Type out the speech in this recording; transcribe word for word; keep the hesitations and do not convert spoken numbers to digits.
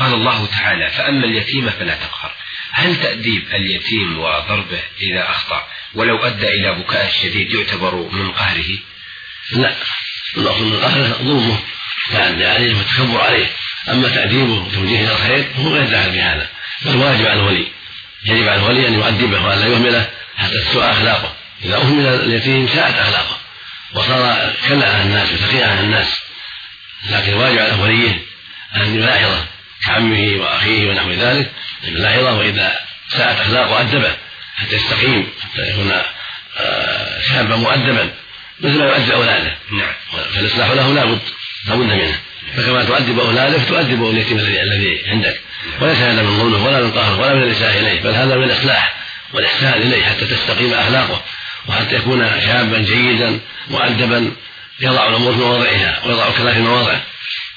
قال الله تعالى: فأما اليتيم فلا تقهر. هل تأديب اليتيم وضربه إذا أخطأ ولو أدى إلى بكاء الشديد يعتبر من قهره؟ لا، الأصل من قهره ظلمه تعدي عليه والتكبر عليه. أما تأديبه وتوجيهه إلى الخير هو غير داخل في هذا، بل واجب على الولي، يجب على الولي أن يؤدبه وأن لا يهمله حتى تسوء أخلاقه. إذا أهمل اليتيم ساءت أخلاقه وصار كلا على الناس وسخيا على الناس، لكن واجب على وليه أن يلاحظه كعمه وأخيه ونحو ذلك، أن يلاحظه، وإذا ساءت أخلاقه أدبه حتى يستقيم، حتى يكون شابا مؤدبا مثل ما يؤدب أولاده. نعم. فالإصلاح له لا بد لا بد منه، فكما تؤدب أولادك تؤدب اليتيم الذي عندك، وليس هذا من ظلمه ولا من قهره ولا من الإساءة إليه، بل هذا من الإصلاح والإحسان إليه حتى تستقيم أخلاقه وحتى يكون شابا جيدا مؤدبا يضع الأمور في مواضعها ويضع الكلام في مواضعه.